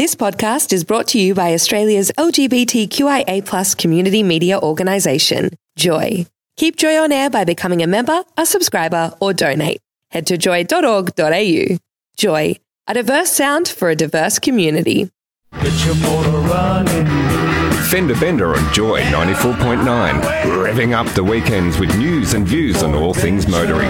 This podcast is brought to you by Australia's LGBTQIA+ community media organisation, Joy. Keep Joy on air by becoming a member, a subscriber, or donate. Head to joy.org.au. Joy, a diverse sound for a diverse community. Get your motor running. Fender Bender on Joy 94.9, revving up the weekends with news and views on all things motoring.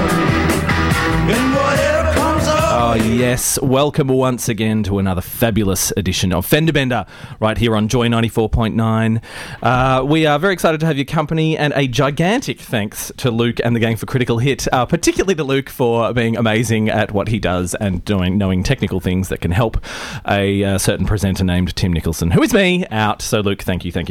And whatever comes up. Oh, yes. Welcome once again to another fabulous edition of Fender Bender right here on Joy 94.9. We are very excited to have your company, and a gigantic thanks to Luke and the gang for Critical Hit, particularly to Luke for being amazing at what he does and knowing technical things that can help a certain presenter named Tim Nicholson, who is me, out. So, Luke, thank you.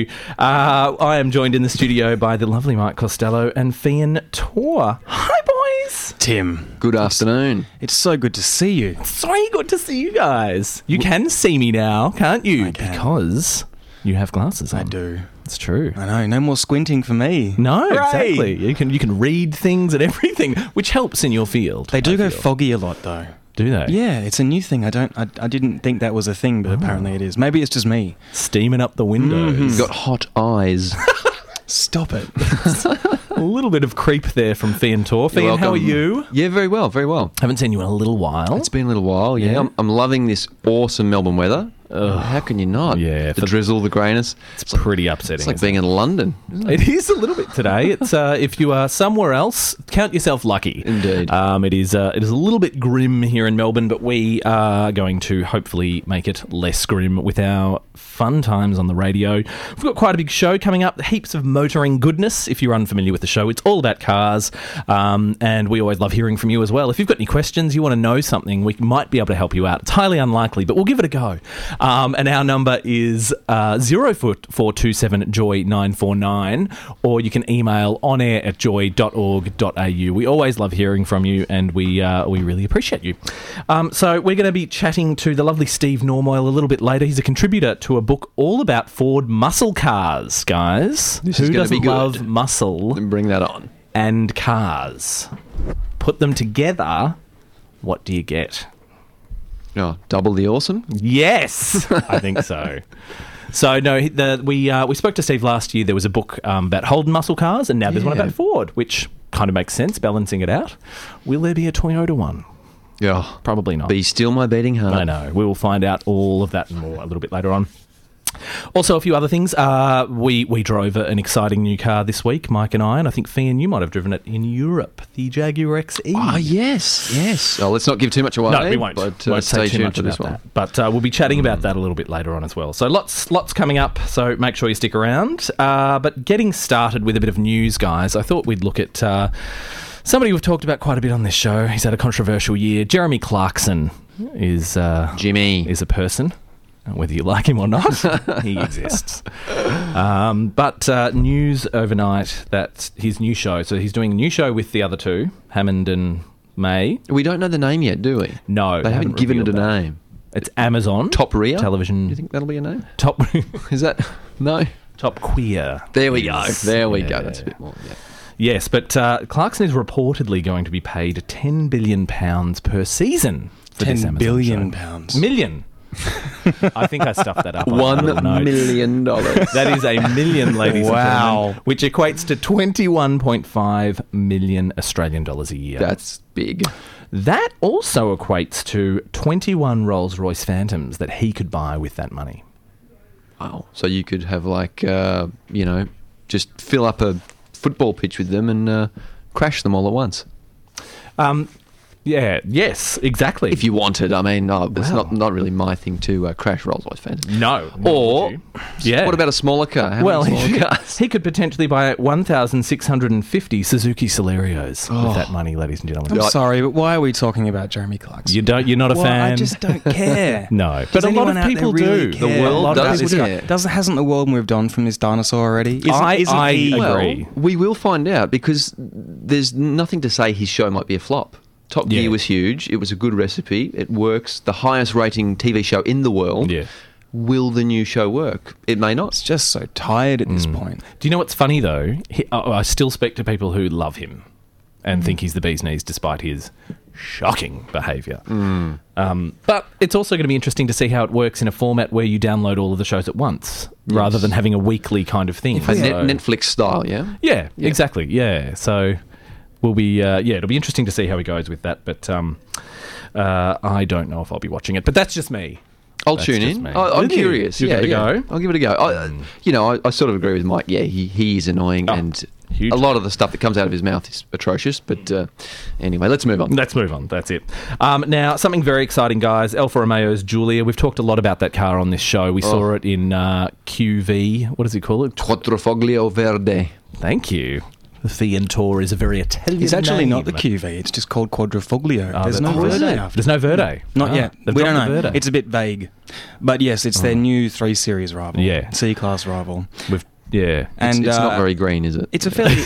I am joined in the studio by the lovely Mike Costello and Fian Tor. Hi, boys. Tim. Good afternoon. It's so good to see you. So good to see you guys. You can see me now, can't you? I can. Because you have glasses on. I do. It's true. I know, no more squinting for me. No, Hooray! exactly. You can read things and everything, which helps in your field. They do I go feel. foggy a lot, though. Do they? Yeah, it's a new thing. I didn't think that was a thing, but apparently it is. Maybe it's just me. Steaming up the windows. You've got hot eyes. Stop it. A little bit of creep there from Fian Tor. Fian, how are welcome. you? Yeah, very well, very well. Haven't seen you in a little while. It's been a little while, yeah. Yeah. I'm loving this awesome Melbourne weather. How can you not? Yeah, The drizzle, the greyness. It's pretty upsetting. It's like isn't being in London, isn't it? It is a little bit today. It's if you are somewhere else, count yourself lucky. Indeed. It is a little bit grim here in Melbourne, but we are going to hopefully make it less grim with our fun times on the radio. We've got quite a big show coming up. Heaps of motoring goodness. If you're unfamiliar with the show, it's all about cars, and we always love hearing from you as well. If you've got any questions, you want to know something, we might be able to help you out. It's highly unlikely, but we'll give it a go. And our number is 0427joy949, or you can email onair@joy.org.au. We always love hearing from you, and we really appreciate you. So we're going to be chatting to the lovely Steve Normoyle a little bit later. He's a contributor to a book all about Ford muscle cars, guys. This Who is gonna doesn't be good. love muscle Bring that on. and cars? Put them together, what do you get? Oh, double the awesome? Yes, I think so. So, no, we spoke to Steve last year. There was a book about Holden muscle cars, and now there's one Yeah. about Ford, which kind of makes sense, balancing it out. Will there be a Toyota one? Yeah. Probably not. Be still my beating heart. I know. We will find out all of that and more a little bit later on. Also, a few other things. We drove an exciting new car this week, Mike and I, and I think, Fian, you might have driven it in Europe, the Jaguar XE. Ah, yes. Oh, let's not give too much away. No, we won't. But Won't stay say too tuned much for this about one. that. But we'll be chatting about that a little bit later on as well. So lots coming up, so make sure you stick around. But getting started with a bit of news, guys, I thought we'd look at somebody we've talked about quite a bit on this show. He's had a controversial year. Jeremy Clarkson is Jimmy. is a person. Whether you like him or not, he exists. But news overnight that his new show, so he's doing a new show with the other two, Hammond and May. We don't know the name yet, do we? No, They haven't given it a revealed that. name. It's Amazon. Top Rear? Television. Do you think that'll be a name? Top Is that... No? Top Queer. There we go. is- There we yeah. go. That's a bit more, yeah. Yes, but Clarkson is reportedly going to be paid £10 billion per season for this 10 Amazon billion show. pounds. Million. I think I stuffed that up. on my little $1 notes. million. That is a million, ladies Wow. and gentlemen, which equates to 21.5 million Australian dollars a year. That's big. That also equates to 21 Rolls-Royce Phantoms that he could buy with that money. Wow. So you could have just fill up a football pitch with them and crash them all at once. Yeah, yes, exactly. If you wanted. I mean, it's Wow. not really my thing to crash Rolls-Royce Phantoms. No. Or, yeah. what about a smaller car? How Well, many smaller cars? he could potentially buy 1,650 Suzuki Celerios with that money, ladies and gentlemen. I'm sorry, but why are we talking about Jeremy Clarkson? You're not a Well, fan. I just don't care. No, Does but a lot anyone of out there people really do. care? The world A lot of does people care. Hasn't the world moved on from this dinosaur already? I he- agree. Well, we will find out because there's nothing to say his show might be a flop. Top Gear Yeah. was huge. It was a good recipe. It works. The highest rating TV show in the world. Yeah. Will the new show work? It may not. It's just so tired at this point. Do you know what's funny though? I still speak to people who love him and think he's the bee's knees despite his shocking behaviour. But it's also going to be interesting to see how it works in a format where you download all of the shows at once, rather than having a weekly kind of thing. Netflix style, yeah? Yeah, exactly. Yeah, so we'll be it'll be interesting to see how he goes with that. But I don't know if I'll be watching it. But that's just me. I'll tune in. I'm curious. You'll give it a go? I'll give it a go. I sort of agree with Mike. Yeah, he is annoying, and huge. a lot of the stuff that comes out of his mouth is atrocious. But anyway, let's move on. Let's move on. That's it. Now, something very exciting, guys. Alfa Romeo's Giulia. We've talked a lot about that car on this show. We saw it in QV. What does he call it? Quattrofoglio Verde. Thank you. The Fientor is a very Italian It's actually name. not the QV. It's just called Quadrifoglio. There's no is Verde it? after. There's no Verde. Not yet. They've We don't dropped know. the Verde. It's a bit vague. But yes, it's their new 3 Series rival. Yeah. C-Class rival. Yeah. And It's not very green, is it? It's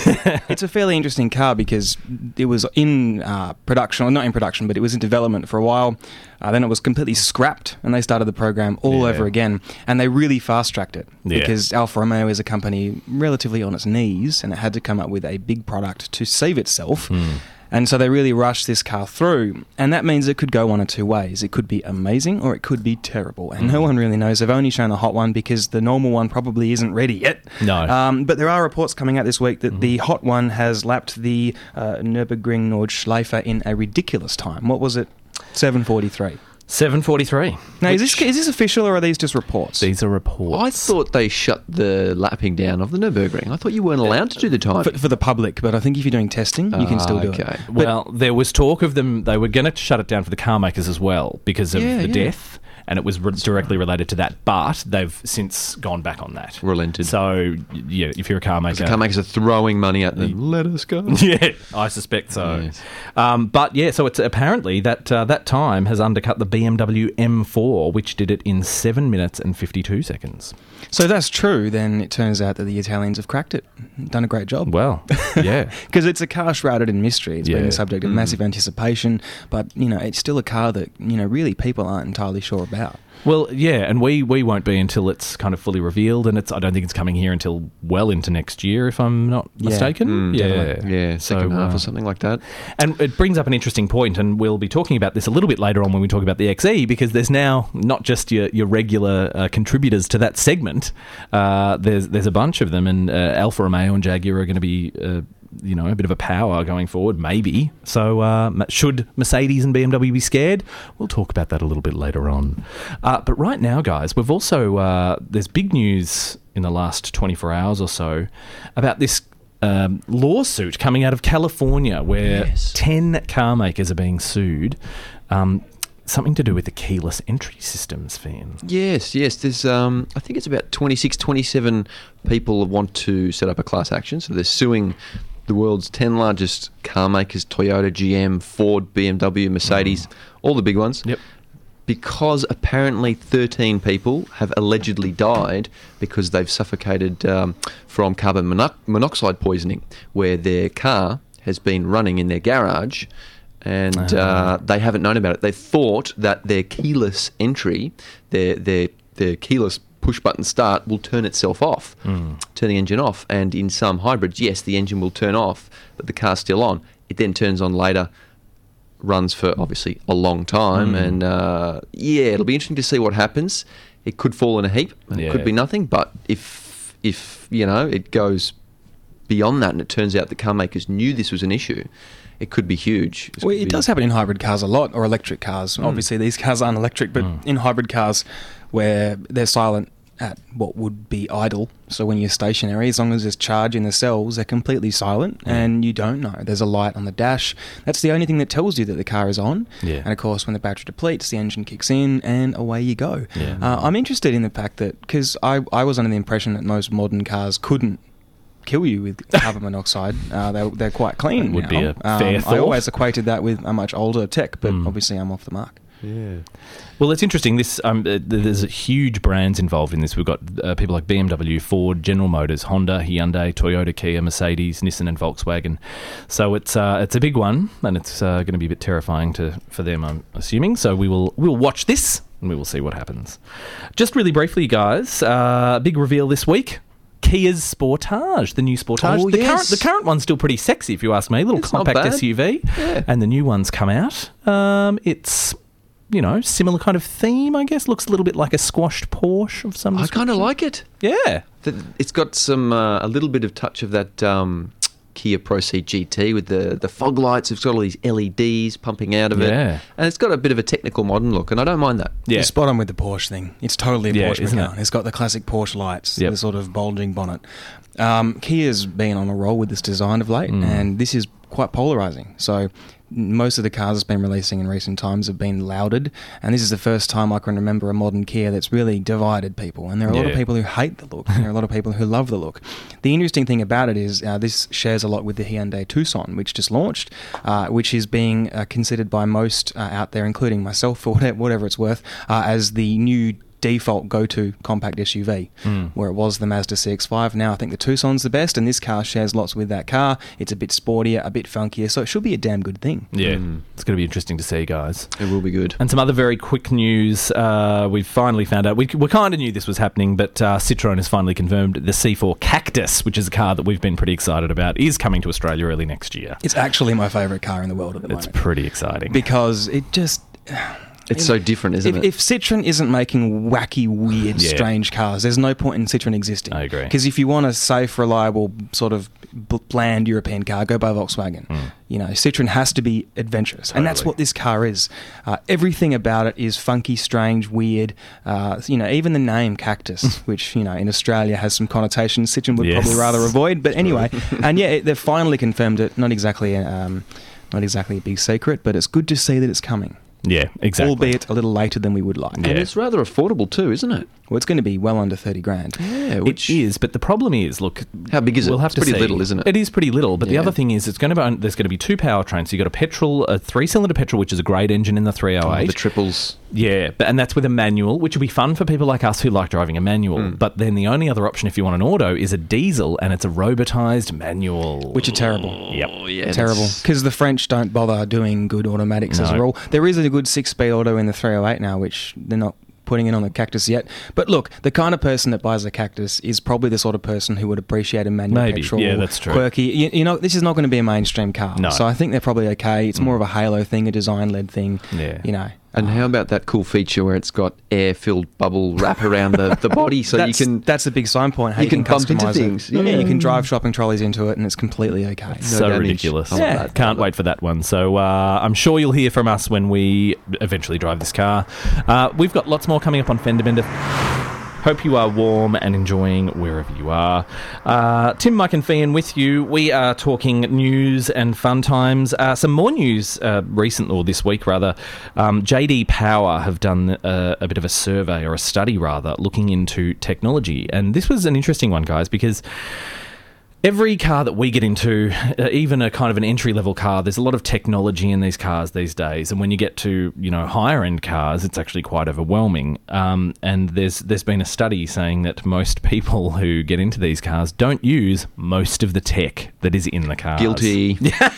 a fairly interesting car because it was in production, or not in production, but it was in development for a while. Then it was completely scrapped, and they started the program all over again. And they really fast-tracked it because Alfa Romeo is a company relatively on its knees, and it had to come up with a big product to save itself. And so they really rushed this car through. And that means it could go one of two ways. It could be amazing or it could be terrible. And no one really knows. They've only shown the hot one because the normal one probably isn't ready yet. No. But there are reports coming out this week that the hot one has lapped the Nürburgring Nordschleife in a ridiculous time. What was it? 7:43. 7:43. Now, is this official or are these just reports? These are reports. I thought they shut the lapping down of the Nürburgring. I thought you weren't allowed to do the time. For the public, but I think if you're doing testing, you can still do it. Okay. Well, there was talk of them. They were going to shut it down for the car makers as well because of the death, and it was directly related to that. But they've since gone back on that. Relented. So, yeah, if you're a car maker... The car makers are throwing money at them. Let us go. Yeah, I suspect so. Yes. But yeah, so it's apparently that that time has undercut the BMW M4, which did it in 7 minutes and 52 seconds. So if that's true, then it turns out that the Italians have cracked it. Done a great job. Well, yeah. Because it's a car shrouded in mystery. It's been the subject of massive anticipation, but, it's still a car that, really people aren't entirely sure about. Well, yeah, and we won't be until it's kind of fully revealed, and I don't think it's coming here until well into next year, if I'm not mistaken. Yeah, second half or something like that. And it brings up an interesting point, and we'll be talking about this a little bit later on when we talk about the XE, because there's now not just your regular contributors to that segment. There's a bunch of them, and Alfa Romeo and Jaguar are going to be... a bit of a power going forward, maybe. So should Mercedes and BMW be scared? We'll talk about that a little bit later on. But right now, guys, we've also... there's big news in the last 24 hours or so about this lawsuit coming out of California where 10 car makers are being sued. Something to do with the keyless entry systems, Finn. Yes. There's, I think it's about 26, 27 people want to set up a class action. So they're suing the world's 10 largest car makers, Toyota, GM, Ford, BMW, Mercedes, all the big ones. Yep. Because apparently 13 people have allegedly died because they've suffocated from carbon monoxide poisoning, where their car has been running in their garage and they haven't known about it. They thought that their keyless entry, their keyless push-button start will turn itself off, turn the engine off. And in some hybrids, yes, the engine will turn off, but the car's still on. It then turns on later, runs for, obviously, a long time. And, it'll be interesting to see what happens. It could fall in a heap, and it could be nothing. But if it goes beyond that and it turns out the car makers knew this was an issue, it could be huge. Well, it does happen in hybrid cars a lot, or electric cars. Obviously, these cars aren't electric, but in hybrid cars where they're silent at what would be idle, so when you're stationary, as long as there's charge in the cells, they're completely silent and you don't know. There's a light on the dash. That's the only thing that tells you that the car is on. And of course, when the battery depletes, the engine kicks in and away you go. I'm interested in the fact that, because I was under the impression that most modern cars couldn't kill you with carbon monoxide. They're quite clean. Would be a fair thought. I always equated that with a much older tech, but obviously I'm off the mark. Yeah. Well, it's interesting. This there's huge brands involved in this. We've got people like BMW, Ford, General Motors, Honda, Hyundai, Toyota, Kia, Mercedes, Nissan, and Volkswagen. So it's a big one, and it's going to be a bit terrifying for them, I'm assuming. So we'll watch this and we will see what happens. Just really briefly, guys, big reveal this week. Kia's Sportage, the new Sportage. Oh, yes. The current one's still pretty sexy, if you ask me. A little It's not compact bad. SUV. Yeah. And the new one's come out. It's, similar kind of theme, I guess. Looks a little bit like a squashed Porsche of some I description. kind of like it. Yeah. It's got some a little bit of touch of that Kia Proceed GT with the fog lights. It's got all these LEDs pumping out of Yeah. it, and it's got a bit of a technical modern look, and I don't mind that. Yeah. You're spot on with the Porsche thing. It's totally a Yeah, Porsche isn't car. it? It's got the classic Porsche lights, Yep. the sort of bulging bonnet. Kia's been on a roll with this design of late, Mm. and this is quite polarizing. So most of the cars it's been releasing in recent times have been lauded, and this is the first time I can remember a modern Kia that's really divided people. And there are a lot of Yeah. people who hate the look, and there are a lot of people who love the look. The interesting thing about it is this shares a lot with the Hyundai Tucson, which just launched, which is being considered by most out there, including myself, for whatever it's worth, as the new default go-to compact SUV, where it was the Mazda CX-5. Now I think the Tucson's the best, and this car shares lots with that car. It's a bit sportier, a bit funkier, so it should be a damn good thing. Yeah. It's going to be interesting to see, guys. It will be good. And some other very quick news. We've finally found out. We kind of knew this was happening, but Citroën has finally confirmed the C4 Cactus, which is a car that we've been pretty excited about, is coming to Australia early next year. It's actually my favourite car in the world at the It's moment. pretty exciting. Because it just... It's so different, isn't it? If Citroën isn't making wacky, weird, Yeah. strange cars, there's no point in Citroën existing. I agree. Because if you want a safe, reliable, sort of bland European car, go buy Volkswagen. Citroën has to be adventurous. And that's Totally. what this car is. Everything about it is funky, strange, weird. Even the name Cactus, which, in Australia has some connotations Citroën would Yes. probably rather avoid. But anyway, and yeah, they've finally confirmed it. Not exactly a big secret, but it's good to see that it's coming. Yeah, exactly. Albeit a little later than we would like. And it's rather affordable too, isn't it? Well, it's going to be well under 30 grand. Yeah, It is, but the problem is, look, How big is it? We'll have It's to pretty see. little, isn't it? It is pretty little, but the Yeah. other thing is, there's going to be two powertrains. So you've got a 3-cylinder petrol, which is a great engine in the 308. The triples. Yeah, and that's with a manual, which will be fun for people like us who like driving a manual. But then the only other option if you want an auto is a diesel, and it's a robotized manual. Which are terrible. Yep. Oh, yeah, Terrible. that's- Because the French don't bother doing good automatics as a No. rule. There is a good 6-speed auto in the 308 now, which they're not putting it on the Cactus yet. But look, the kind of person that buys a Cactus is probably the sort of person who would appreciate a manual Maybe. petrol. Yeah, that's true. Quirky. This is not going to be a mainstream car. No. So I think they're probably okay. It's more of a halo thing, a design-led thing. Yeah. And how about that cool feature where it's got air-filled bubble wrap around the body, so That's a big sign point. How you can bump into customise it. things. Yeah, Yeah. you can drive shopping trolleys into it, and it's completely okay. So damage. ridiculous. I love Yeah. that. Can't wait for that one. So I'm sure you'll hear from us when we eventually drive this car. We've got lots more coming up on Fender Bender. Hope you are warm and enjoying wherever you are. Tim, Mike and Fian with you. We are talking news and fun times. Some more news this week rather. JD Power have done a bit of a survey, or a study rather, looking into technology. And this was an interesting one, guys, because every car that we get into, even a kind of an entry-level car, there's a lot of technology in these cars these days. And when you get to, higher-end cars, it's actually quite overwhelming. And there's been a study saying that most people who get into these cars don't use most of the tech that is in the cars. Guilty.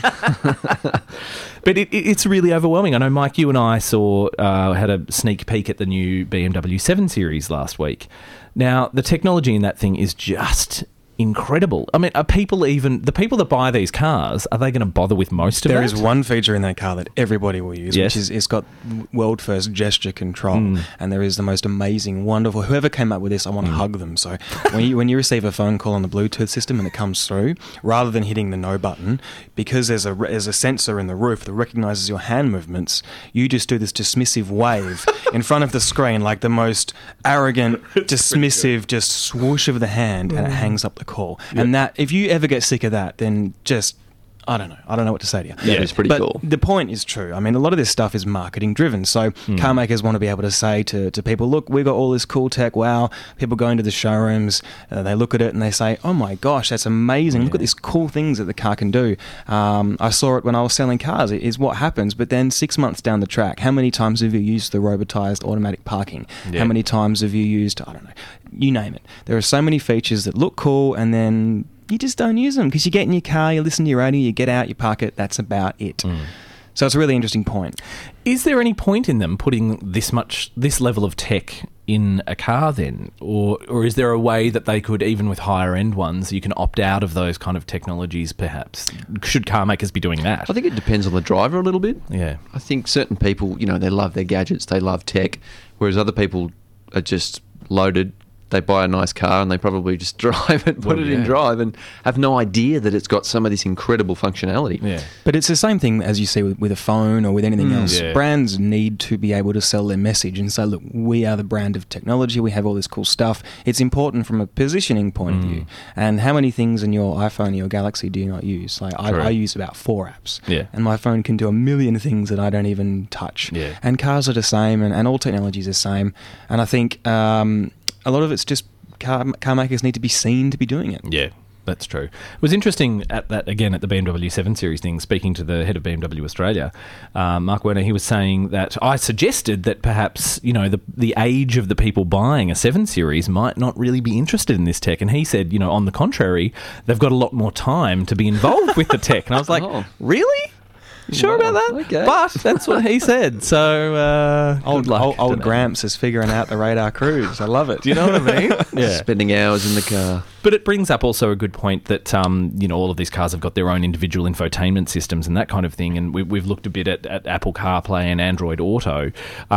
But it's really overwhelming. I know, Mike, you and I had a sneak peek at the new BMW 7 Series last week. Now, the technology in that thing is just incredible. I mean, are the people that buy these cars, are they going to bother with most of There that? is one feature in that car that everybody will use, Yes. which is it's got world first gesture control, and there is the most amazing, wonderful. Whoever came up with this, I want to hug them. So when you receive a phone call on the Bluetooth system and it comes through, rather than hitting the no button, because there's a sensor in the roof that recognises your hand movements, you just do this dismissive wave in front of the screen, like the most arrogant, dismissive, just swoosh of the hand, and it hangs up the call. And that, if you ever get sick of that, then just, I don't know what to say to you. Yeah, it's pretty But cool. the point is true. I mean, a lot of this stuff is marketing driven. So car makers want to be able to say to people, look, we've got all this cool tech. Wow. People go into the showrooms, they look at it and they say, oh my gosh, that's amazing. Look at these cool things that the car can do. I saw it when I was selling cars. It is what happens. But then 6 months down the track, how many times have you used the robotized automatic parking? Yeah. How many times have you used, I don't know, you name it. There are so many features that look cool, and then you just don't use them because you get in your car, you listen to your radio, you get out, you park it, that's about it. So it's a really interesting point. Is there any point in them putting this level of tech in a car then? Or is there a way that they could, even with higher end ones, you can opt out of those kind of technologies perhaps? Should car makers be doing that? I think it depends on the driver a little bit. Yeah. I think certain people, they love their gadgets, they love tech, whereas other people are just loaded. They buy a nice car and they probably just drive it, put it in drive, and have no idea that it's got some of this incredible functionality. Yeah. But it's the same thing as you see with a phone or with anything else. Yeah. Brands need to be able to sell their message and say, look, we are the brand of technology. We have all this cool stuff. It's important from a positioning point of view. And how many things in your iPhone or your Galaxy do you not use? Like I use about 4 apps. Yeah. And my phone can do a million things that I don't even touch. Yeah. And cars are the same, and all technology is the same. And I think a lot of it's just car makers need to be seen to be doing it. Yeah, that's true. It was interesting at the BMW 7 Series thing, speaking to the head of BMW Australia, Mark Werner. He was saying that I suggested that perhaps, the age of the people buying a 7 Series might not really be interested in this tech. And he said, on the contrary, they've got a lot more time to be involved with the tech. And I was like, really? You sure about that? Okay. But that's what he said. So Old Gramps is figuring out the radar cruise. I love it. Do you know what I mean? Yeah. Spending hours in the car. But it brings up also a good point that, all of these cars have got their own individual infotainment systems and that kind of thing. And we've looked a bit at Apple CarPlay and Android Auto.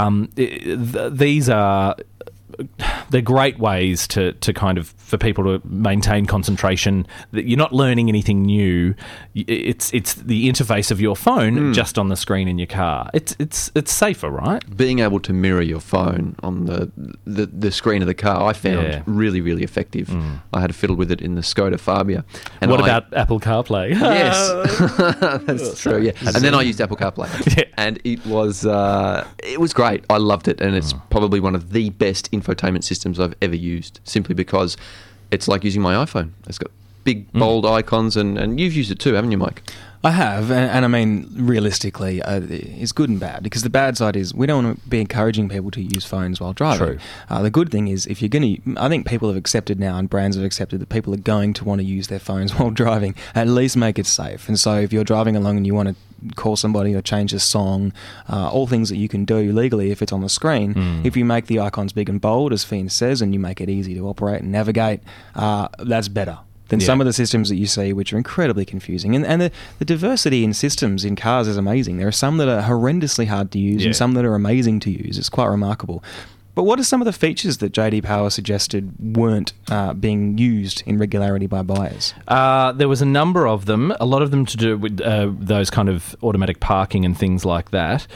These are... They're great ways to kind of, for people to maintain concentration. You're not learning anything new. It's the interface of your phone just on the screen in your car. It's safer, right? Being able to mirror your phone on the screen of the car, I found really, really effective. I had a fiddle with it in the Skoda Fabia. And what about Apple CarPlay? Yes, that's true. Yeah, and then I used Apple CarPlay, and it was great. I loved it, and it's probably one of the best infotainment systems I've ever used, simply because it's like using my iPhone. It's got big, bold icons, and you've used it too, haven't you, Mike? I have, and I mean, realistically, it's good and bad, because the bad side is we don't want to be encouraging people to use phones while driving. True. The good thing is, if you're going to, I think people have accepted now, and brands have accepted that people are going to want to use their phones while driving. At least make it safe. And so if you're driving along and you want to call somebody or change a song, all things that you can do legally if it's on the screen, if you make the icons big and bold, as Fiend says, and you make it easy to operate and navigate, that's better than some of the systems that you see, which are incredibly confusing. And the diversity in systems in cars is amazing. There are some that are horrendously hard to use and some that are amazing to use. It's quite remarkable. But what are some of the features that JD Power suggested weren't being used in regularity by buyers? There was a number of them, a lot of them to do with those kind of automatic parking and things like that.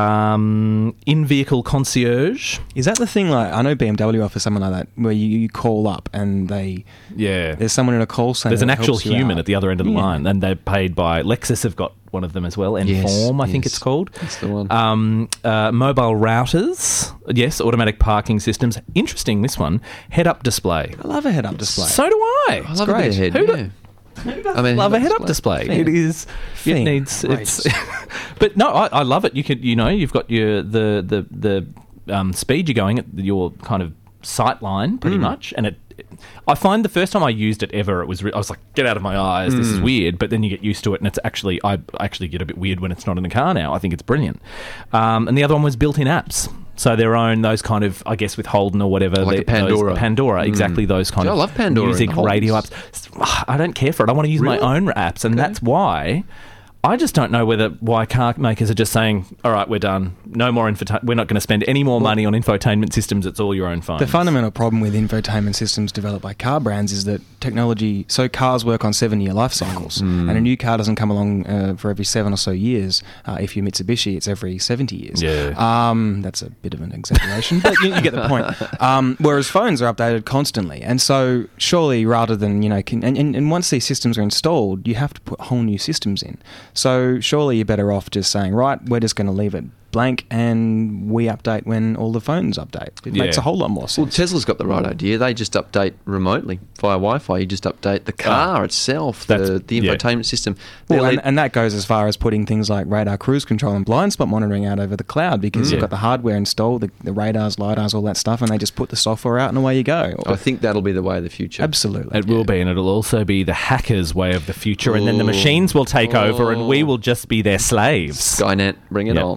In-vehicle concierge. Is that the thing, like, I know BMW offers something like that, where you call up and there's someone in a call centre. There's an that actual helps you human out. at the other end of the line, and they're paid by... Lexus have got one of them as well, Enform, I think it's called. That's the one. Mobile routers, yes, automatic parking systems. Interesting, this one. Head-up display. I love a head-up display. So do I. I love great. a head. Who I mean, love a head-up display. Thing. It is. Thing. It needs. Great. It's. But no, I love it. You could, you've got your the speed you're going at, your kind of sight line, pretty much, and it. I find the first time I used it ever, I was like, get out of my eyes, this is weird. But then you get used to it, and it's actually, I actually get a bit weird when it's not in the car now. I think it's brilliant. And the other one was built-in apps. So their own, those kind of, I guess with Holden or whatever. Like Pandora. Pandora, exactly, those kind I of love Pandora music, and the radio Holdens. apps. I don't care for it. I want to use my own apps, and that's why... I just don't know why car makers are just saying, all right, we're done. No more we're not going to spend any more money on infotainment systems. It's all your own phone. The fundamental problem with infotainment systems developed by car brands is that technology... So cars work on 7-year life cycles, and a new car doesn't come along for every 7 or so years. If you're Mitsubishi, it's every 70 years. Yeah. That's a bit of an exaggeration, but you get the point. Whereas phones are updated constantly. And so surely rather than, and once these systems are installed, you have to put whole new systems in. So surely you're better off just saying, right, we're just going to leave it blank and we update when all the phones update. It makes a whole lot more sense. Well, Tesla's got the right idea. They just update remotely via Wi-Fi. You just update the car itself, the infotainment system. Well, and that goes as far as putting things like radar cruise control and blind spot monitoring out over the cloud, because you've got the hardware installed, the radars, LiDARs, all that stuff, and they just put the software out and away you go. I think that'll be the way of the future. Absolutely. It will be, and it'll also be the hackers' way of the future, and then the machines will take over and we will just be their slaves. Skynet, bring it on. I like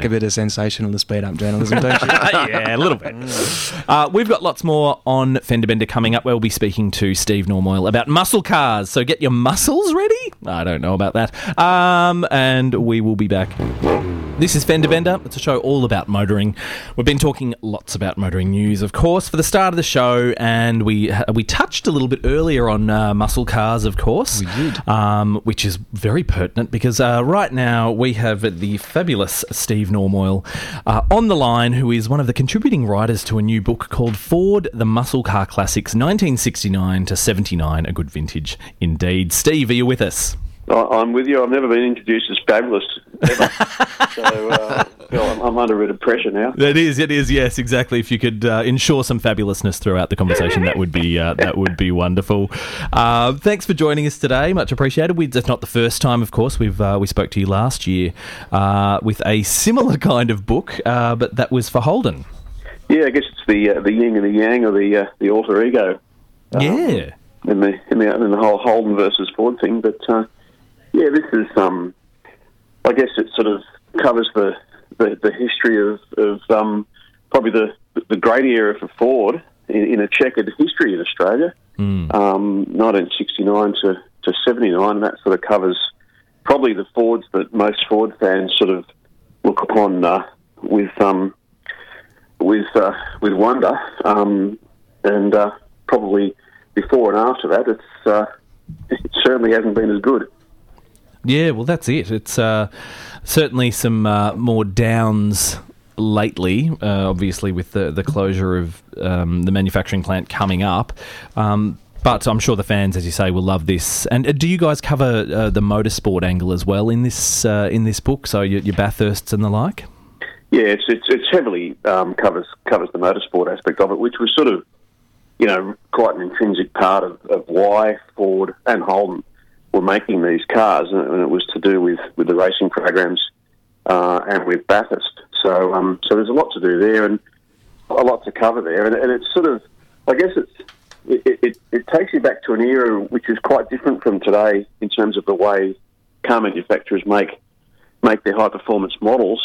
like a bit of sensational speed-up journalism, don't you? Yeah, a little bit. We've got lots more on Fender Bender coming up. We'll be speaking to Steve Normoyle about muscle cars. So get your muscles ready. I don't know about that. And we will be back. This is Fender Bender. It's a show all about motoring. We've been talking lots about motoring news, of course, for the start of the show, and we touched a little bit earlier on muscle cars, of course. We did. Which is very pertinent because right now we have the fabulous Steve Normoyle on the line, who is one of the contributing writers to a new book called Ford, The Muscle Car Classics, 1969 to 79, a good vintage indeed. Steve, are you with us? I'm with you. I've never been introduced as fabulous ever. So I'm under a bit of pressure now. It is, yes, exactly. If you could ensure some fabulousness throughout the conversation, that would be wonderful. Thanks for joining us today. Much appreciated. It's not the first time, of course. We spoke to you last year with a similar kind of book, but that was for Holden. Yeah, I guess it's the yin and the yang, or the alter ego. Yeah. In the whole Holden versus Ford thing, but. Yeah, this is. I guess it sort of covers the history of probably the great era for Ford in a checkered history in Australia, 1969 to 79, and that sort of covers probably the Fords that most Ford fans sort of look upon with wonder, and probably before and after that, it certainly hasn't been as good. Yeah, well, that's it. It's certainly some more downs lately, obviously with the closure of the manufacturing plant coming up. But I'm sure the fans, as you say, will love this. And do you guys cover the motorsport angle as well in this book? So your Bathursts and the like? Yeah, it's heavily covers the motorsport aspect of it, which was sort of, quite an intrinsic part of why Ford and Holden were making these cars, and it was to do with the racing programs and with Bathurst. So there's a lot to do there and a lot to cover there, and it's sort of, I guess it takes you back to an era which is quite different from today in terms of the way car manufacturers make their high performance models,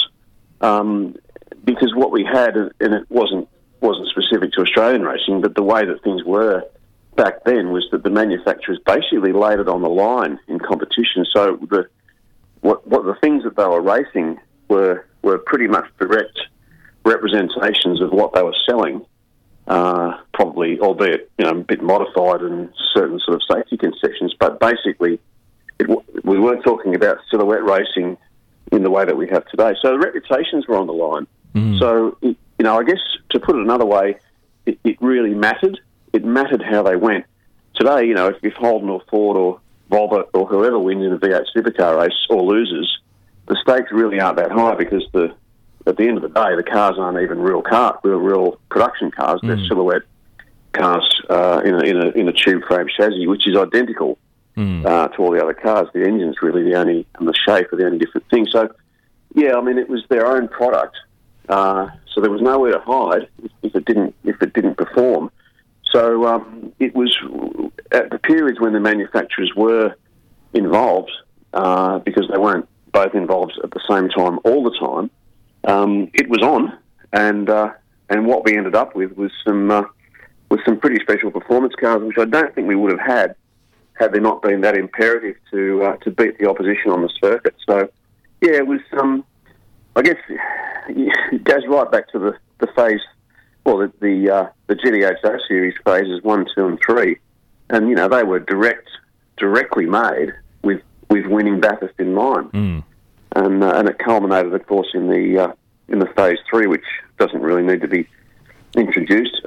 because what we had, and it wasn't specific to Australian racing, but the way that things were back then was that the manufacturers basically laid it on the line in competition. So what the things that they were racing were pretty much direct representations of what they were selling, probably, albeit a bit modified and certain sort of safety concessions. But basically, we weren't talking about silhouette racing in the way that we have today. So the reputations were on the line. Mm. So I guess to put it another way, it really mattered. It mattered how they went. Today, if Holden or Ford or Volvo or whoever wins in a V8 supercar race or loses, the stakes really aren't that high because at the end of the day, the cars aren't even real production cars. They're silhouette cars in a tube frame chassis, which is identical to all the other cars. The engine's really and the shape are the only different thing. So, yeah, it was their own product. So there was nowhere to hide if it didn't perform. So it was at the periods when the manufacturers were involved, because they weren't both involved at the same time all the time. It was on, and what we ended up with was some pretty special performance cars, which I don't think we would have had there not been that imperative to beat the opposition on the circuit. So yeah, it was. I guess it goes right back to the phase. Well, the GTHO series phases 1, 2, and 3, and they were directly made with winning Bathurst in mind, and it culminated, of course, in the phase 3, which doesn't really need to be introduced.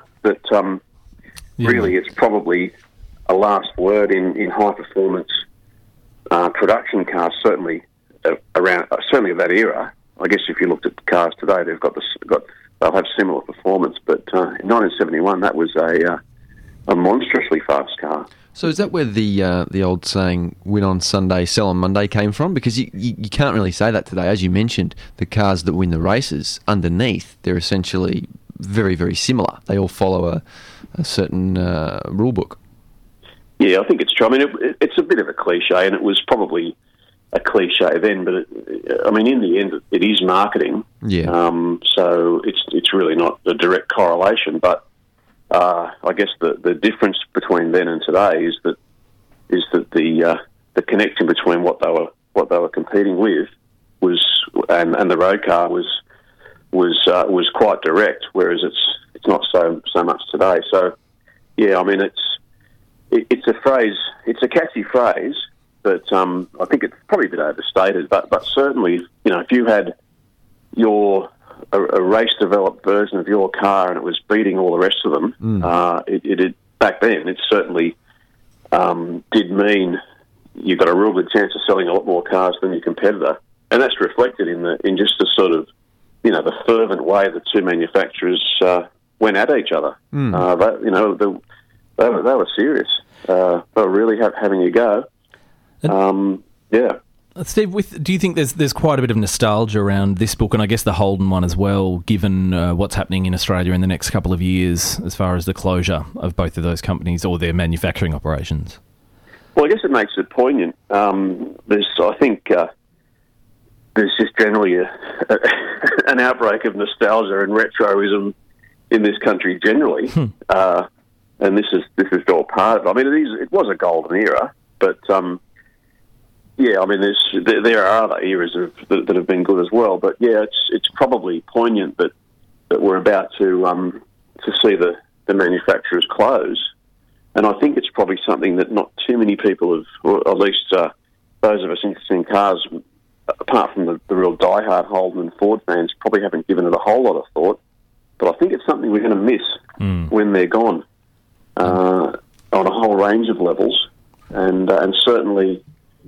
Really, it's probably a last word in high performance production cars. Certainly of that era. I guess if you looked at the cars today, they'll have similar performance, but in 1971, that was a monstrously fast car. So is that where the old saying, win on Sunday, sell on Monday came from? Because you can't really say that today. As you mentioned, the cars that win the races, underneath, they're essentially very, very similar. They all follow a certain rule book. Yeah, I think it's true. It's a bit of a cliche, and it was probably a cliche then, but I mean, in the end, it is marketing. Yeah. So it's really not a direct correlation, but I guess the difference between then and today is that the connection between what they were competing with was and the road car was quite direct, whereas it's not so much today. So yeah, I mean it's a phrase, it's a catchy phrase, but I think it's probably a bit overstated. But certainly, if you had a race developed version of your car and it was beating all the rest of them, it back then it certainly did mean you got a real good chance of selling a lot more cars than your competitor, and that's reflected in just the sort of the fervent way the two manufacturers went at each other. They were serious. They were really having a go. Yeah. Steve, do you think there's quite a bit of nostalgia around this book, and I guess the Holden one as well, given what's happening in Australia in the next couple of years as far as the closure of both of those companies or their manufacturing operations? Well, I guess it makes it poignant. I think there's just generally an outbreak of nostalgia and retroism in this country generally, and this is all part of it. I mean, it was a golden era, but yeah, I mean, there are other eras that have been good as well. But yeah, it's probably poignant that we're about to see the manufacturers close, and I think it's probably something that not too many people have, or at least those of us interested in cars, apart from the real diehard Holden and Ford fans, probably haven't given it a whole lot of thought. But I think it's something we're going to miss when they're gone on a whole range of levels, and certainly.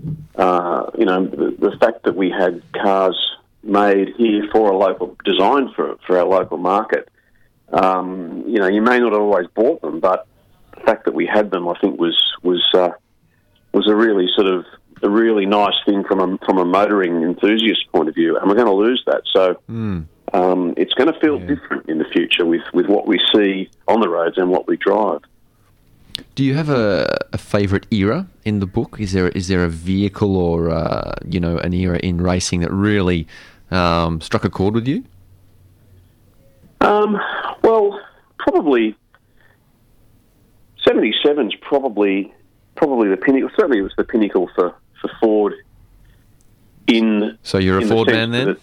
The fact that we had cars made here designed for our local market, you may not have always bought them, but the fact that we had them, I think, was a really a really nice thing from a motoring enthusiast point of view, and we're going to lose that. So it's going to feel different in the future with what we see on the roads and what we drive. Do you have a favourite era in the book? Is there a vehicle or an era in racing that really struck a chord with you? Well, probably 77's probably the pinnacle. Certainly, it was the pinnacle for Ford. So you're a Ford man then?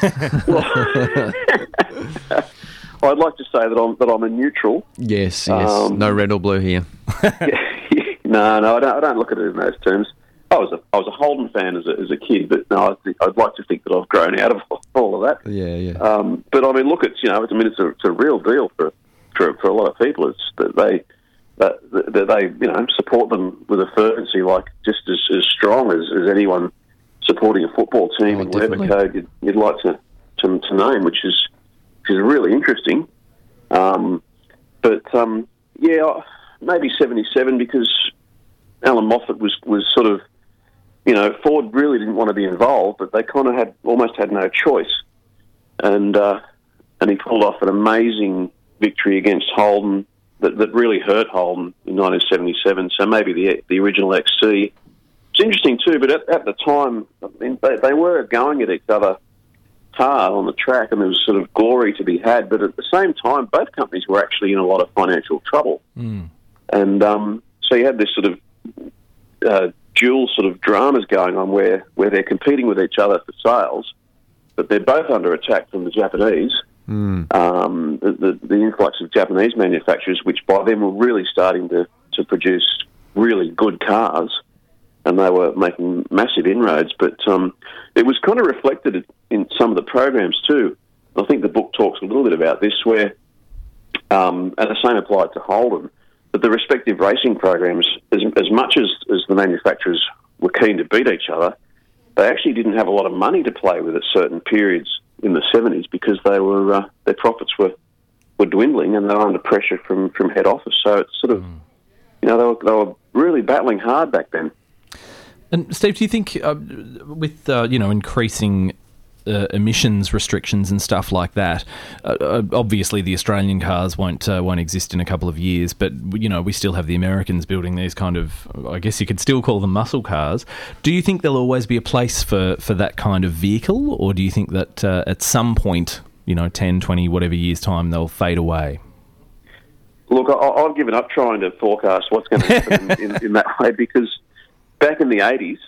I'd like to say that I'm a neutral. Yes. No red or blue here. No, I don't look at it in those terms. I was a Holden fan as a kid, but no, I'd like to think that I've grown out of all of that. Yeah. But I mean, look, it's a real deal for a lot of people. It's that they support them with a fervency like just as strong as anyone supporting a football team in whatever code you'd like to name, which is really interesting. Maybe 77 because Alan Moffat was sort of, Ford really didn't want to be involved, but they kind of almost had no choice. And he pulled off an amazing victory against Holden that really hurt Holden in 1977. So maybe the original XC. It's interesting too, but at the time, I mean, they were going at each other hard on the track, and there was sort of glory to be had. But at the same time, both companies were actually in a lot of financial trouble. And so you had this sort of dual sort of dramas going on where they're competing with each other for sales, but they're both under attack from the Japanese. The influx of Japanese manufacturers, which by then were really starting to produce really good cars, and they were making massive inroads. But it was kind of reflected in some of the programs too. I think the book talks a little bit about this, where, and the same applied to Holden, but the respective racing programs, as much as the manufacturers were keen to beat each other, they actually didn't have a lot of money to play with at certain periods in the 70s because they were their profits were dwindling and they were under pressure from head office. So it's sort of, they were really battling hard back then. And Steve, do you think with increasing emissions restrictions and stuff like that. Obviously, the Australian cars won't exist in a couple of years, but we still have the Americans building these kind of, I guess you could still call them muscle cars. Do you think there'll always be a place for that kind of vehicle, or do you think that at some point, 10, 20, whatever years' time, they'll fade away? Look, I've given up trying to forecast what's going to happen in that way, because back in the 80s,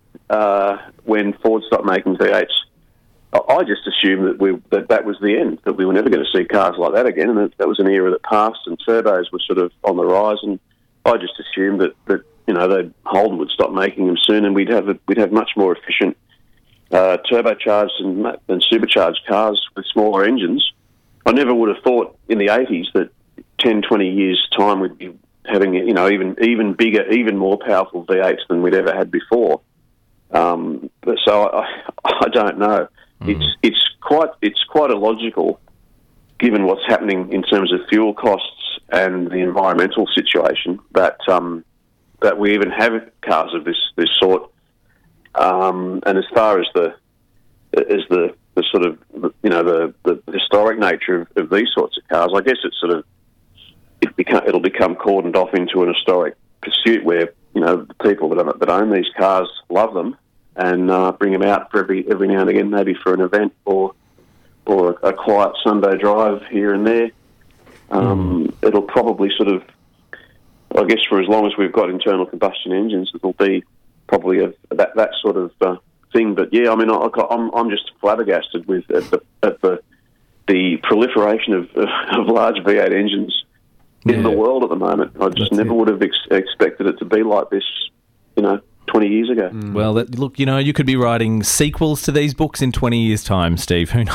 when Ford stopped making V8s, I just assumed that was the end, that we were never going to see cars like that again, and that was an era that passed, and turbos were sort of on the rise, and I just assumed that Holden would stop making them soon, and we'd have much more efficient turbocharged and supercharged cars with smaller engines. I never would have thought in the 80s that 10, 20 years' time we'd be having even bigger, even more powerful V8s than we'd ever had before. But so I don't know. It's quite illogical, given what's happening in terms of fuel costs and the environmental situation, that we even have cars of this sort. And as far as the sort of the historic nature of these sorts of cars, I guess it'll become cordoned off into an historic pursuit where the people that own these cars love them and bring them out for every now and again, maybe for an event or a quiet Sunday drive here and there. It'll probably sort of, I guess, for as long as we've got internal combustion engines, it'll be probably that sort of thing. But yeah, I mean, I'm just flabbergasted with at the proliferation of large V8 engines in the world at the moment. I just never would have expected it to be like this, 20 years ago. Well, look, you could be writing sequels to these books in 20 years' time, Steve. Who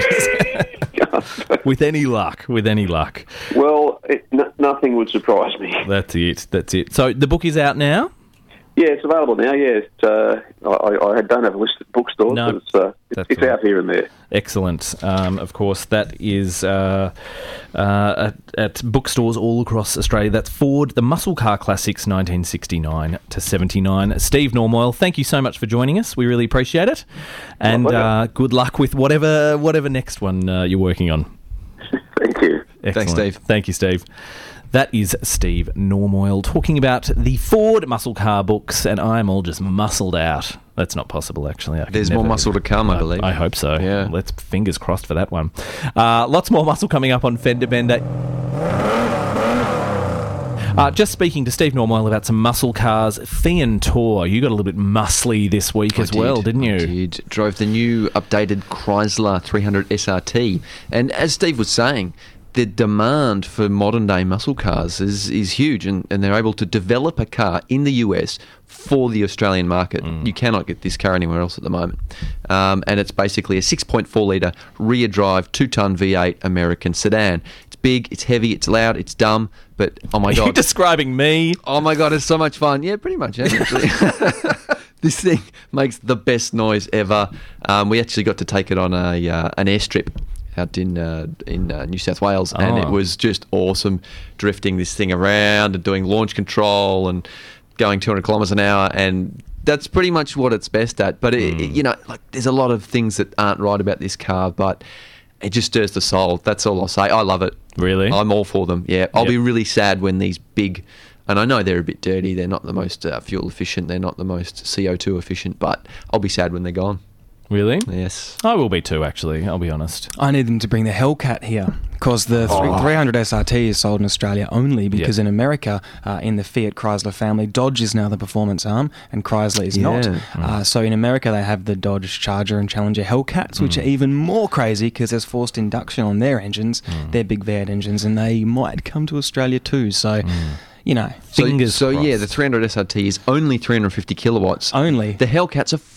knows? With any luck. Well, nothing would surprise me. That's it. So the book is out now? Yeah, it's available now. Yeah, I don't have a list at bookstores, but it's out here and there. Excellent. Of course, that is at bookstores all across Australia. That's Ford, the Muscle Car Classics, 1969 to 79. Steve Normoyle, thank you so much for joining us. We really appreciate it, and good luck with whatever next one you're working on. Thank you. Excellent. Thanks, Steve. Thank you, Steve. That is Steve Normoyle talking about the Ford muscle car books, and I'm all just muscled out. That's not possible, actually. There's more muscle to come, I believe. I hope so. Yeah. Let's fingers crossed for that one. Lots more muscle coming up on Fender Bender. Just speaking to Steve Normoyle about some muscle cars. Fian Tour, you got a little bit muscly this week as well, didn't you? I did. Drove the new updated Chrysler 300 SRT. And as Steve was saying, the demand for modern-day muscle cars is huge, and they're able to develop a car in the US for the Australian market. You cannot get this car anywhere else at the moment. And it's basically a 6.4-litre rear-drive, 2-tonne V8 American sedan. It's big, it's heavy, it's loud, it's dumb, but oh my God. Are you describing me? Oh my God, it's so much fun. Yeah, pretty much, actually. This thing makes the best noise ever. We actually got to take it on an airstrip out in New South Wales, and it was just awesome drifting this thing around and doing launch control and going 200 kilometres an hour, and that's pretty much what it's best at. But there's a lot of things that aren't right about this car, but it just stirs the soul. That's all I'll say. I love it. Really? I'm all for them. Yeah, I'll be really sad when these big, and I know they're a bit dirty. They're not the most fuel efficient. They're not the most CO2 efficient. But I'll be sad when they're gone. Really? Yes. I will be too, actually. I'll be honest. I need them to bring the Hellcat here, because the 300 SRT is sold in Australia only, because in America, in the Fiat Chrysler family, Dodge is now the performance arm and Chrysler is not. So in America, they have the Dodge Charger and Challenger Hellcats, which are even more crazy because there's forced induction on their engines, their big V8 engines, and they might come to Australia too. So... fingers crossed. Yeah, the 300 SRT is only 350 kilowatts. Only. The Hellcats are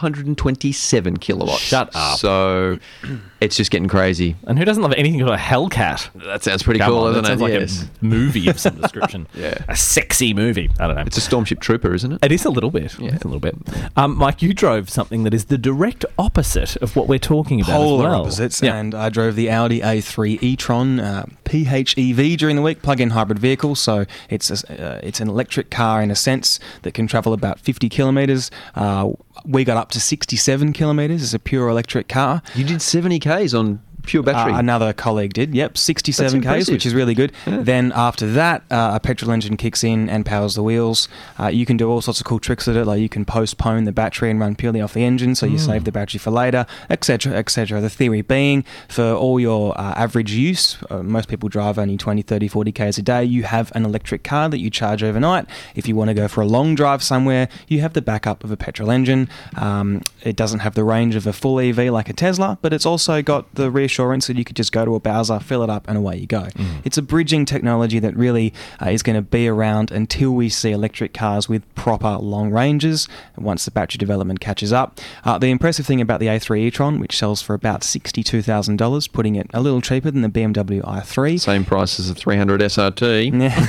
527 kilowatts. Shut up. So it's just getting crazy. And who doesn't love anything about a Hellcat? That sounds pretty cool, doesn't it? That sounds like a movie of some description. A sexy movie. I don't know. It's a Stormship Trooper, isn't it? It is a little bit. Yeah. It's a little bit. Mike, you drove something that is the direct opposite of what we're talking about Polar as well. opposites. Yeah. And I drove the Audi A3 e-tron PHEV during the week, plug-in hybrid vehicle. So it's an electric car in a sense that can travel about 50 kilometres. We got up to 67 kilometres as a pure electric car. You did 70 Ks on pure battery. Another colleague did, yep, 67 Ks, impressive. which is really good. Then after that, a petrol engine kicks in and powers the wheels. You can do all sorts of cool tricks with it, like you can postpone the battery and run purely off the engine, so you save the battery for later, etc., etc. The theory being, for all your average use, most people drive only 20, 30, 40 Ks a day, you have an electric car that you charge overnight. If you want to go for a long drive somewhere, you have the backup of a petrol engine. It doesn't have the range of a full EV like a Tesla, but it's also got the reassurance that you could just go to a Bowser, fill it up, and away you go. It's a bridging technology that really is going to be around until we see electric cars with proper long ranges, once the battery development catches up. The impressive thing about the A3 e-tron, which sells for about $62,000, putting it a little cheaper than the BMW i3. Same price as the 300 SRT.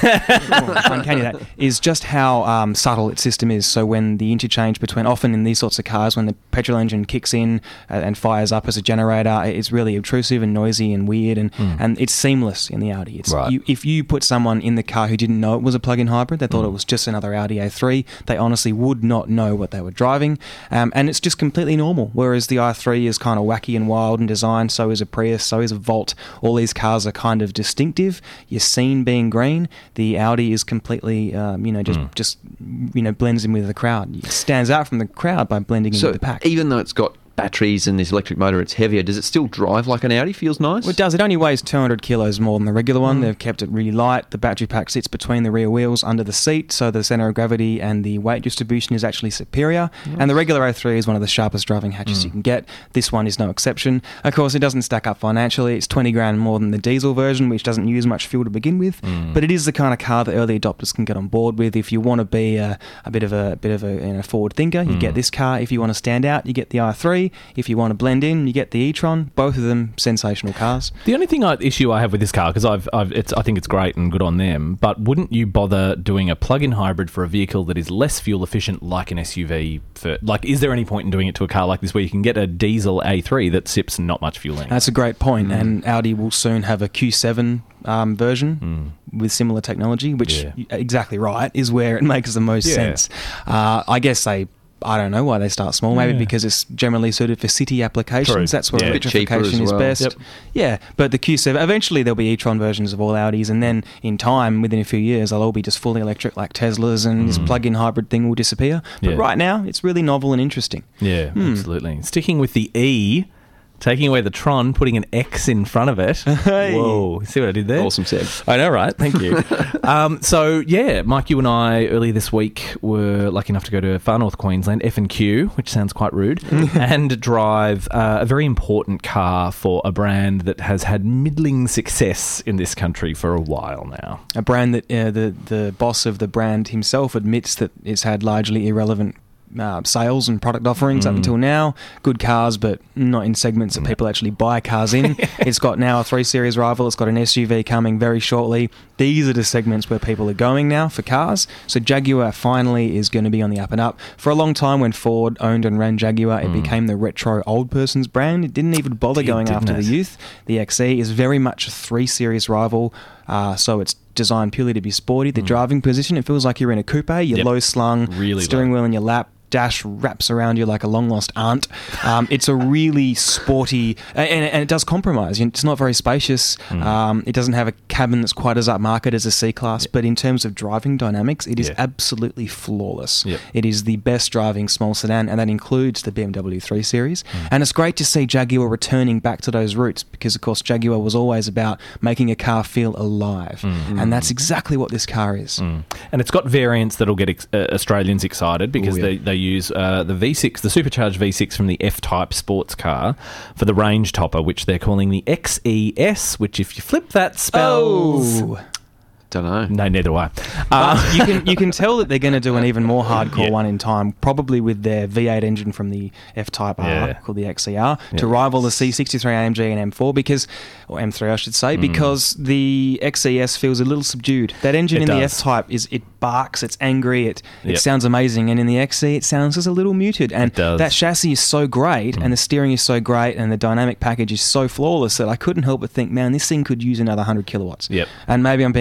Uncanny that, is just how subtle its system is. So when the interchange between, often in these sorts of cars, when the petrol engine kicks in and fires up as a generator, it's really obtrusive and noisy and weird, and it's seamless in the Audi. It's Right. if you put someone in the car who didn't know it was a plug-in hybrid, they thought it was just another Audi A3, they honestly would not know what they were driving, and it's just completely normal. Whereas the i3 is kind of wacky and wild in design, so is a Prius, so is a Volt. All these cars are kind of distinctive. You're seen being green. The Audi is completely, just blends in with the crowd. It stands out from the crowd by blending in So with the pack. even though it's got batteries and this electric motor, it's heavier. Does it still drive like an Audi? Feels nice? Well, it does. It only weighs 200 kilos more than the regular one. They've kept it really light. The battery pack sits between the rear wheels under the seat, so the centre of gravity and the weight distribution is actually superior. And the regular A3 is one of the sharpest driving hatches you can get. This one is no exception. Of course, it doesn't stack up financially. It's 20 grand more than the diesel version, which doesn't use much fuel to begin with. But it is the kind of car that early adopters can get on board with. If you want to be a bit of a forward thinker, you get this car. If you want to stand out, you get the i3. If you want to blend in, you get the e-tron. Both of them sensational cars. The only issue I have with this car, because I think it's great and good on them, but wouldn't you bother doing a plug-in hybrid for a vehicle that is less fuel efficient, like an SUV? Is there any point in doing it to a car like this where you can get a diesel A3 that sips not much fuel in? That's a great point, and Audi will soon have a Q7 version with similar technology, which exactly right is where it makes the most sense. I guess I don't know why they start small. Maybe because it's generally suited for city applications. True. That's where Yeah. Cheaper electrification as is well. best. Yep. Yeah, but the Q7, eventually there'll be e-tron versions of all Audis, and then in time, within a few years, they'll all be just fully electric like Teslas, and this plug-in hybrid thing will disappear. But Yeah. right now, it's really novel and interesting. Yeah, absolutely. Sticking with the E, taking away the Tron, putting an X in front of it. Whoa, see what I did there? Awesome, Seb. I know, right? Thank you. Mike, you and I earlier this week were lucky enough to go to far north Queensland, F&Q, which sounds quite rude, and drive a very important car for a brand that has had middling success in this country for a while now. A brand that the boss of the brand himself admits that it's had largely irrelevant sales and product offerings up until now. Good cars, but not in segments that people actually buy cars in. It's got now a 3 Series rival. It's got an SUV coming very shortly. These are the segments where people are going now for cars. So Jaguar finally is going to be on the up and up. For a long time, when Ford owned and ran Jaguar, it became the retro old person's brand. It didn't even bother going after the youth. The XE is very much a 3 Series rival. So it's designed purely to be sporty. The driving position, it feels like you're in a coupe. You're low slung, Really steering low. wheel in your lap. Dash wraps around you like a long-lost aunt. It's a really sporty... And it does compromise. It's not very spacious. It doesn't have a cabin that's quite as upmarket as a C-Class, but in terms of driving dynamics, it is absolutely flawless. Yep. It is the best driving small sedan, and that includes the BMW 3 Series. And it's great to see Jaguar returning back to those roots, because, of course, Jaguar was always about making a car feel alive. And that's exactly what this car is. And it's got variants that'll get Australians excited, because they use the V6, the supercharged V6 from the F-Type sports car for the range topper, which they're calling the XES, which if you flip that spells... Don't know. No, neither do I. But you can tell that they're going to do an even more hardcore one in time, probably with their V8 engine from the F-Type R, called the XER, to rival the C63 AMG and M4, or M3 I should say, because the XES feels a little subdued. That engine in the F-Type, it barks, it's angry, it sounds amazing, and in the XE it sounds just a little muted. And that chassis is so great, and the steering is so great, and the dynamic package is so flawless that I couldn't help but think, man, this thing could use another 100 kilowatts. Yep. And maybe I'm being greedy,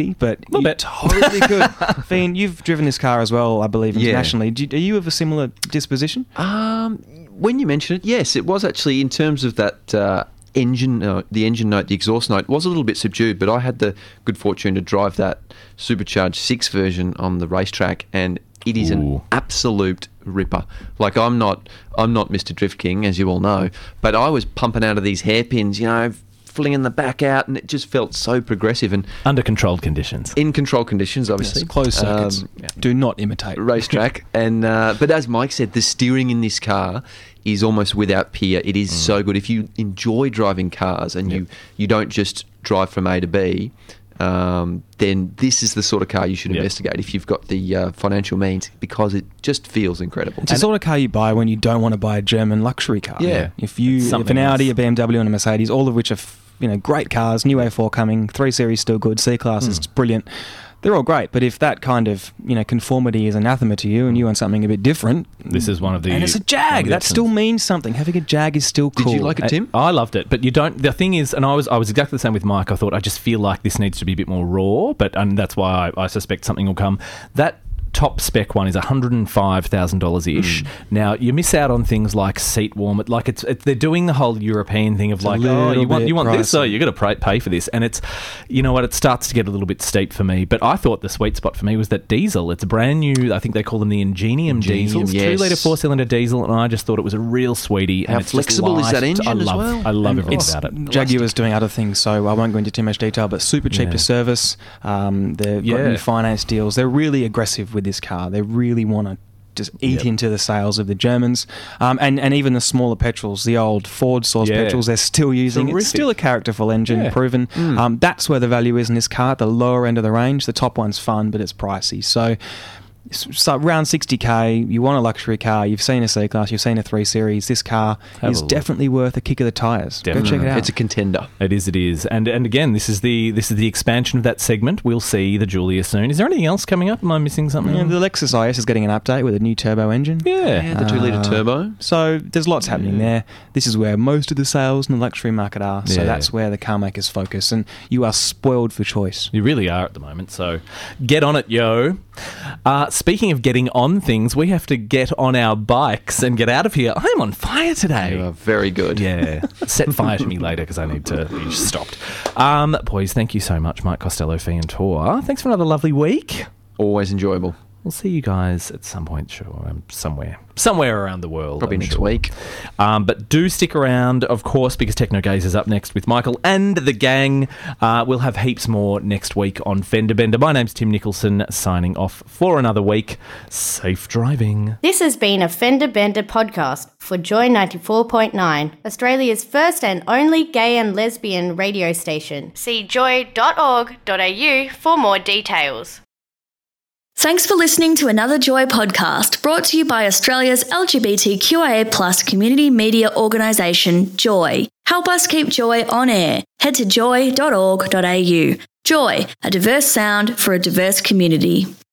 crazy, but Little you bit. totally could. Fian, you've driven this car as well, I believe, Yeah. internationally. Are you of a similar disposition? When you mention it, yes, it was actually in terms of that engine, the engine note, the exhaust note was a little bit subdued, but I had the good fortune to drive that supercharged 6 version on the racetrack, and it is Ooh. an absolute ripper. Like I'm not Mr. Drift King, as you all know, but I was pumping out of these hairpins, flinging the back out, and it just felt so progressive and Under controlled conditions. in controlled conditions, obviously. Yes, closed circuits. Do not imitate. Racetrack. And but as Mike said, the steering in this car is almost without peer. It is so good. If you enjoy driving cars and you don't just drive from A to B, then this is the sort of car you should investigate if you've got the financial means, because it just feels incredible. It's the sort of car you buy when you don't want to buy a German luxury car. Yeah. If an Something Audi, else. a BMW, and a Mercedes, all of which are great cars, new A4 coming, 3 Series still good, C Class is brilliant. They're all great, but if that kind of conformity is anathema to you and you want something a bit different, This is one of the... and it's a Jag, that still means something. Having a Jag is still cool. Did you like it, Tim? I loved it, but you don't. The thing is, and I was exactly the same with Mike. I thought I just feel like this needs to be a bit more raw, and that's why I suspect something will come. That top spec one is $105,000 ish. Now you miss out on things like seat warmer. Like it's they're doing the whole European thing of like, oh, you want this, so you got to pay for this, and it's it starts to get a little bit steep for me. But I thought the sweet spot for me was that diesel. It's a brand new. I think they call them the Ingenium diesels, yes. 2-litre 4-cylinder diesel, and I just thought it was a real sweetie. How and it's just flexible is that light. engine I as love, well? I love everything It's about it. Jaguar's doing other things, so I won't go into too much detail, but super cheap Yeah. to service. They've got new finance deals. They're really aggressive with this car. They really want to just eat into the sales of the Germans. And even the smaller petrols, the old Ford source petrols, they're still using. Terrific. It's still a characterful engine, Yeah. proven. That's where the value is in this car, at the lower end of the range. The top one's fun, but it's pricey. So around 60k, you want a luxury car, you've seen a C-Class, you've seen a 3 Series, this car Have is a look. definitely worth a kick of the tyres. Go check it out. It's a contender. It is. And again, this is the expansion of that segment. We'll see the Julia soon. Is there anything else coming up? Am I missing something? Yeah, the Lexus IS is getting an update with a new turbo engine. Yeah. The 2-litre turbo. So there's lots happening there. This is where most of the sales in the luxury market are. So Yeah. that's where the car makers focus, and you are spoiled for choice. You really are at the moment, so get on it, yo. Speaking of getting on things, we have to get on our bikes and get out of here. I'm on fire today. You are very good. Yeah. Set fire to me later because I need to be stopped. Boys, thank you so much, Mike Costello, Fian Tor. Thanks for another lovely week. Always enjoyable. We'll see you guys at some point, sure, somewhere around the world. Probably I'm next sure. week. But do stick around, of course, because Technogaze is up next with Michael and the gang. We'll have heaps more next week on Fender Bender. My name's Tim Nicholson, signing off for another week. Safe driving. This has been a Fender Bender podcast for Joy 94.9, Australia's first and only gay and lesbian radio station. See joy.org.au for more details. Thanks for listening to another Joy podcast brought to you by Australia's LGBTQIA+ community media organisation, Joy. Help us keep Joy on air. Head to joy.org.au. Joy, a diverse sound for a diverse community.